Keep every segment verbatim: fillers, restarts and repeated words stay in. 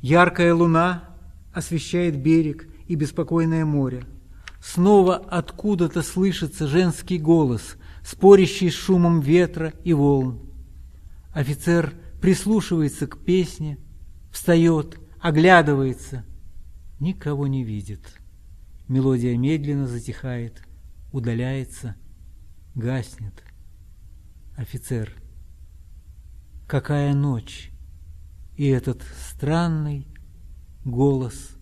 Яркая луна освещает берег и беспокойное море. Снова откуда-то слышится женский голос, спорящий с шумом ветра и волн. Офицер прислушивается к песне, встает, оглядывается, никого не видит. Мелодия медленно затихает, удаляется, гаснет. Офицер. Какая ночь! И этот странный голос.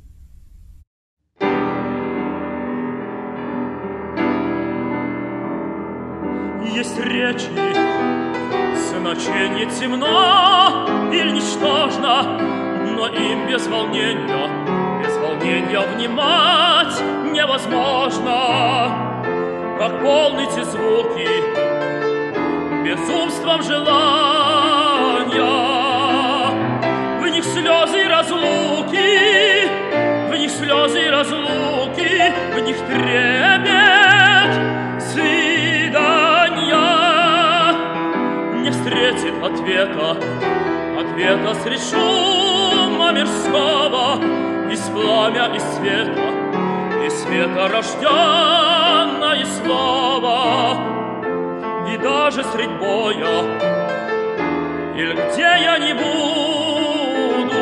Есть речи, значение темно или ничтожно, но им без волнения, без волнения внимать невозможно. Как полны те звуки безумством желания, в них слезы разлуки, в них слезы разлуки, в них трепет свидания. Не встретит ответа, ответа средь шума мирского, из пламя, из света, из света рожденное слово. И даже средь боя, или где я не буду,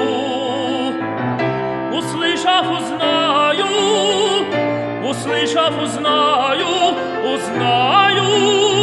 услышав, узнаю, услышав, узнаю, узнаю.